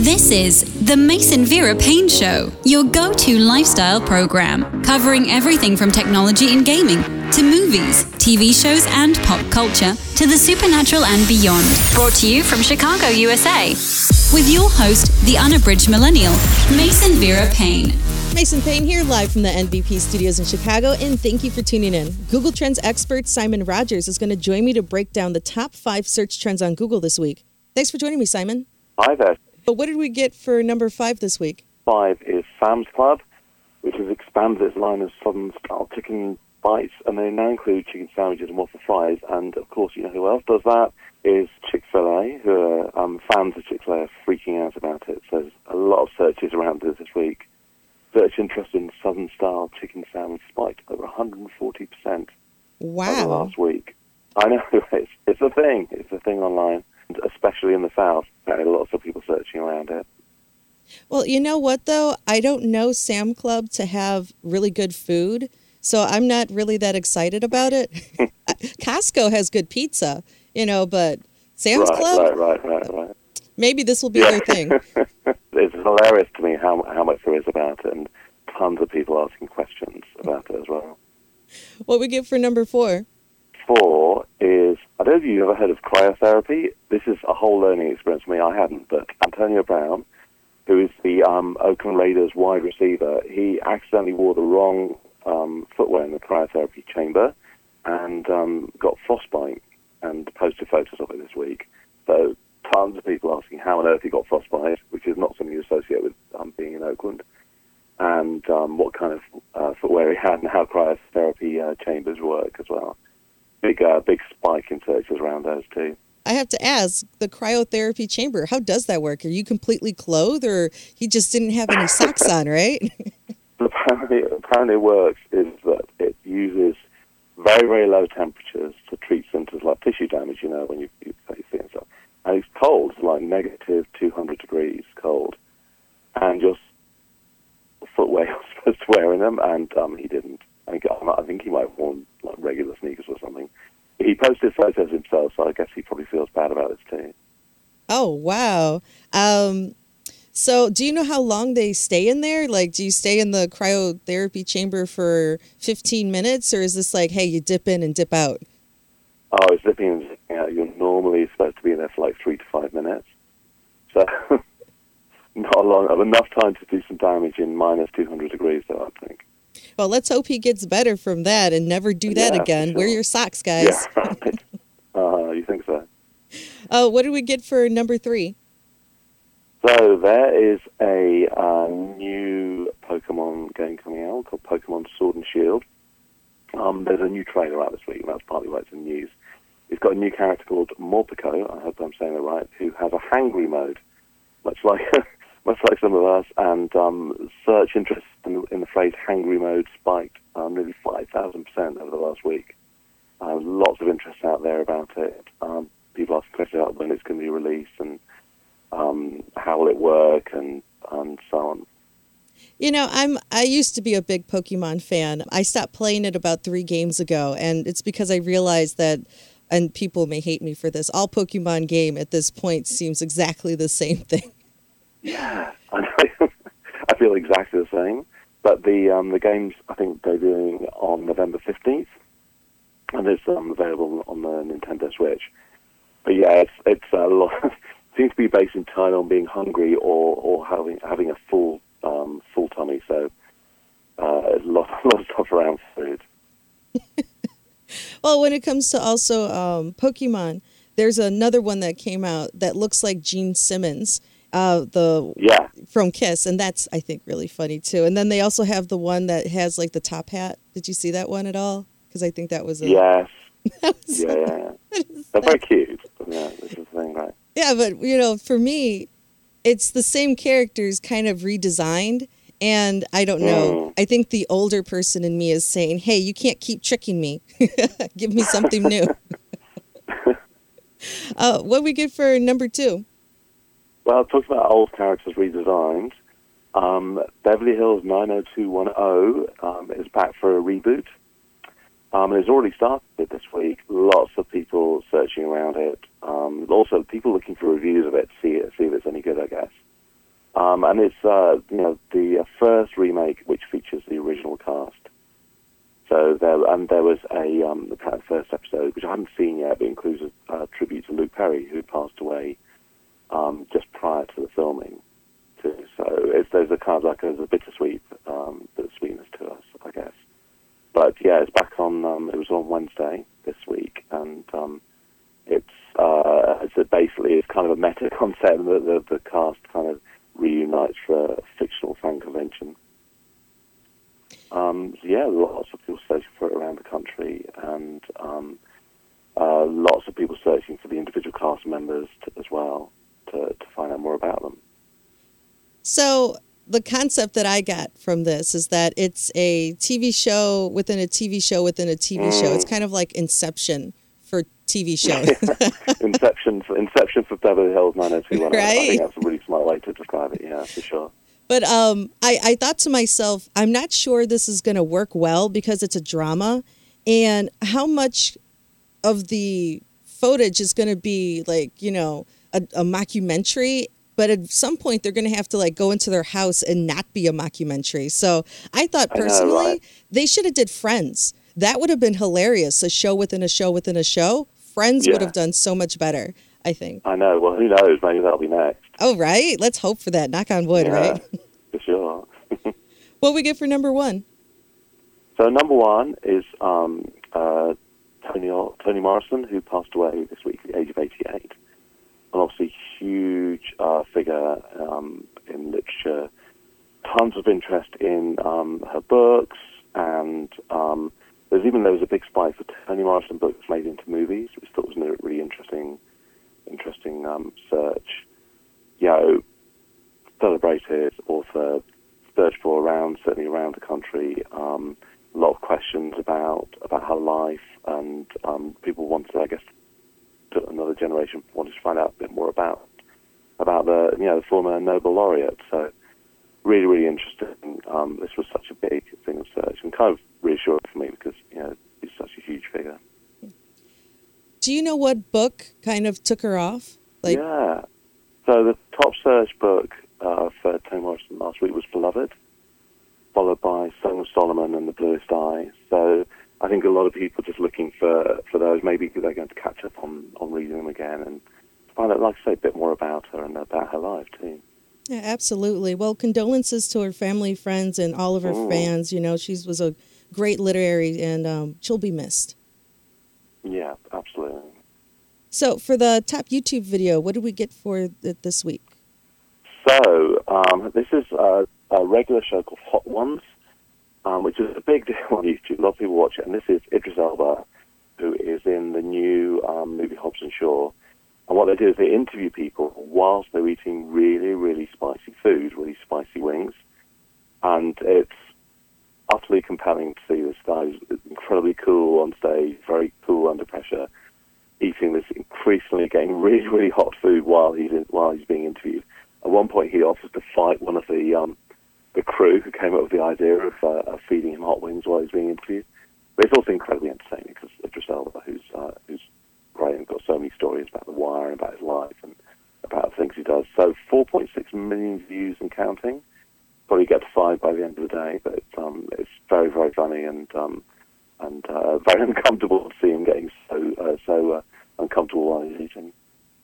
This is the Mason Vera Payne Show, your go-to lifestyle program, covering everything from technology and gaming to movies, TV shows, and pop culture to the supernatural and beyond. Brought to you from Chicago, USA, with your host, the unabridged millennial, Mason Vera Payne. Mason Payne here, live from the NVP studios in Chicago, and thank you for tuning in. Google Trends expert Simon Rogers is going to join me to break down the top 5 search trends on Google this week. Thanks for joining me, Simon. Hi there. But what did we get for number 5 this week? 5 is Sam's Club, which has expanded its line of Southern-style chicken bites, and they now include chicken sandwiches and waffle fries. And, of course, you know who else does that? Is Chick-fil-A, who are fans of Chick-fil-A are freaking out about it. So there's a lot of searches around this week. Search interest in Southern-style chicken sandwich spiked over 140% Wow. over last week. I know, it's a thing. It's a thing online, especially in the South. There are lots of people searching around it. Well, you know what, though? I don't know Sam Club to have really good food, so I'm not really that excited about it. Costco has good pizza, but Sam's Club? Right. Maybe this will be their thing. It's hilarious to me how much there is about it, and tons of people asking questions about it as well. What we get for number 4? 4 is, I don't know if you've ever heard of cryotherapy. This is a whole learning experience for me. I hadn't, but Antonio Brown, who is the Oakland Raiders wide receiver, he accidentally wore the wrong footwear in the cryotherapy chamber and got frostbite, and posted photos of it this week. So tons of people asking how on earth he got frostbite, which is not something you associate with being in Oakland, and what kind of footwear he had and how cryotherapy chambers work as well. Big spike in searches around those too. I have to ask, the cryotherapy chamber, how does that work? Are you completely clothed, or he just didn't have any socks on, right? Apparently it works is that it uses very, very low temperatures to treat symptoms like tissue damage, when you cut your feet and stuff. And it's cold, it's like negative 200 degrees cold. And your footwear you're supposed to wear in them, and he didn't. I think he might have worn like regular sneakers or something. He posted photos himself, so I guess he probably feels bad about this too. Oh, wow. So do you know how long they stay in there? Like, do you stay in the cryotherapy chamber for 15 minutes, or is this like, hey, you dip in and dip out? Oh, it's dipping and dipping out. You're normally supposed to be in there for like 3 to 5 minutes. So not long, enough time to do some damage in minus 200 degrees, though, I think. Well, let's hope he gets better from that and never do that again. Sure. Wear your socks, guys. Yeah, right. You think so? What did we get for number 3? So there is a new Pokemon game coming out called Pokemon Sword and Shield. There's a new trailer out this week, and that's partly why it's in the news. It's got a new character called Morpeko, I hope I'm saying it right, who has a hangry mode, much like some of us, and search interest in the phrase hangry mode spiked nearly 5,000% over the last week. Lots of interest out there about it. People asking questions about when it's going to be released and how will it work and so on. I used to be a big Pokemon fan. I stopped playing it about 3 games ago, and it's because I realized that, and people may hate me for this, all Pokemon game at this point seems exactly the same thing. Yeah, I know. I feel exactly the same. But the game's, I think, debuting on November 15th, and it's available on the Nintendo Switch. But yeah, it's a lot. Seems to be based entirely on being hungry or having a full tummy. So a lot of stuff around food. Well, when it comes to also Pokemon, there's another one that came out that looks like Gene Simmons, from Kiss, and that's, I think, really funny too. And then they also have the one that has like the top hat. Did you see that one at all? Because I think that was yes. Yeah. They're very cute. Yeah, this is the thing, right? Yeah, but for me, it's the same characters kind of redesigned, and I don't know. I think the older person in me is saying, hey, you can't keep tricking me. Give me something new. What we get for number 2? Well, talking about old characters redesigned, Beverly Hills 90210 is back for a reboot. It's already started this week. Lots of people searching around it. Also, people looking for reviews of it to see if it's any good, I guess. And it's the first remake which features the original cast. So there was the first episode, which I haven't seen yet, but includes a tribute to Luke Perry, who passed away just prior to the filming. Too. So there's a kind of like there's a bittersweet sweetness to us, I guess. But yeah, it's back on. It was on Wednesday this week, and it's basically it's kind of a meta concept that the cast kind of reunites for a fictional fan convention. Lots of people searching for it around the country, and lots of people searching for the individual cast members as well to find out more about them. So the concept that I got from this is that it's a TV show within a TV show within a TV show. It's kind of like Inception for TV shows. Inception for Beverly Hills 90210. Right? I think that's a really smart way to describe it, yeah, for sure. But I thought to myself, I'm not sure this is going to work well because it's a drama, and how much of the footage is going to be like, a mockumentary. But at some point, they're going to have to like go into their house and not be a mockumentary. So I thought personally, they should have did Friends. That would have been hilarious. A show within a show within a show. Friends would have done so much better, I think. I know. Well, who knows? Maybe that'll be next. Oh, right. Let's hope for that. Knock on wood, right? For sure. What we get for number one? So number one is Toni Morrison, who passed away this week at the age of 88. And obviously huge figure in literature, tons of interest in her books, and there was a big spike for Toni Morrison books made into movies, which I thought was a really interesting search. Celebrated author, searched for certainly around the country. A lot of questions about her life, and people wanted, I guess, another generation wanted to find out a bit more about the former Nobel laureate. So really, really interesting. This was such a big thing of search, and kind of reassuring for me because he's such a huge figure. Do you know what book kind of took her off? Yeah. So the top search book for Toni Morrison last week was Beloved, followed by Song of Solomon and The Bluest Eye. So I think a lot of people just looking for those. Maybe they're going to catch up on reading them again and find out, like I say, a bit more about her and about her life too. Yeah, absolutely. Well, condolences to her family, friends, and all of her fans. She was a great literary, and she'll be missed. Yeah, absolutely. So for the top YouTube video, what did we get for it this week? So this is a regular show called Hot Ones, which is a big deal on YouTube. A lot of people watch it, and this is Idris Elba, who is in the new movie Hobbs and Shaw. And what they do is they interview people whilst they're eating really, really spicy food, really spicy wings. And it's utterly compelling to see this guy who's incredibly cool on stage, very cool under pressure, eating this increasingly getting really, really hot food while he's being interviewed. At one point, he offers to fight one of the crew who came up with the idea of feeding him hot wings while he's being interviewed. But it's also incredibly entertaining because Idris Elba, who's great and got so many stories about The Wire and about his life and about the things he does. So 4.6 million views and counting. Probably get to 5 by the end of the day, but it's very, very funny and very uncomfortable to see him getting so uncomfortable while he's eating.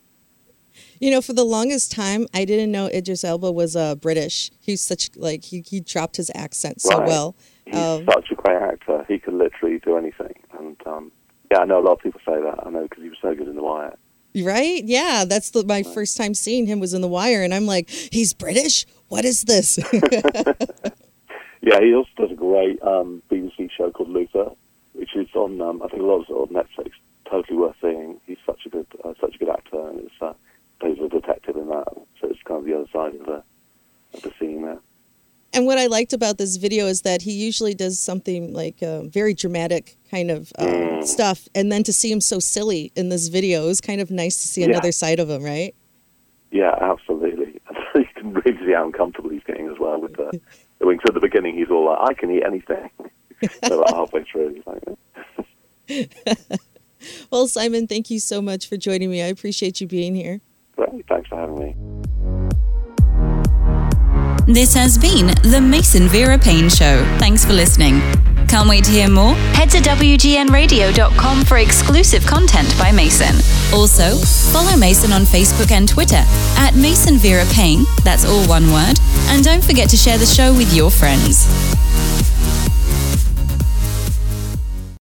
For the longest time, I didn't know Idris Elba was British. He's such he dropped his accent so well. He's such a great actor. He could literally do anything. And I know a lot of people say that. I know because he was so good in The Wire. Right? Yeah, that's my first time seeing him was in The Wire, and I'm like, he's British? What is this? Yeah, he also does a great BBC show called Luther, which is on I think a lot of it on Netflix. Totally worth seeing. He's such a good actor, and it's plays a detective in that. So it's kind of the other side of the scene there. And what I liked about this video is that he usually does something like very dramatic kind of stuff, and then to see him so silly in this video, it was kind of nice to see another side of him, right? Yeah, absolutely. You can really see how uncomfortable he's getting as well with the wings. At the beginning, he's all like, I can eat anything. So halfway through, he's like... Well, Simon, thank you so much for joining me. I appreciate you being here. Great. Thanks for having me. This has been The Mason Vera Payne Show. Thanks for listening. Can't wait to hear more? Head to WGNradio.com for exclusive content by Mason. Also, follow Mason on Facebook and Twitter at Mason Vera Payne, that's all one word, and don't forget to share the show with your friends.